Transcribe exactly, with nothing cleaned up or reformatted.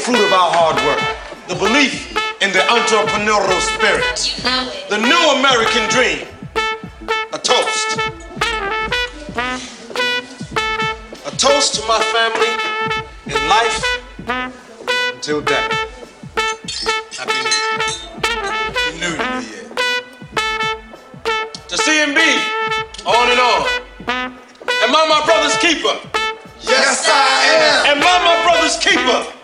fruit of our hard work, the belief in the entrepreneurial spirit, the new American dream. A toast. A toast to my family in life until death. Happy New Year. New Year, yeah. To C M B, on and on. Am I my brother's keeper? Yes, I am. Am I my brother's keeper?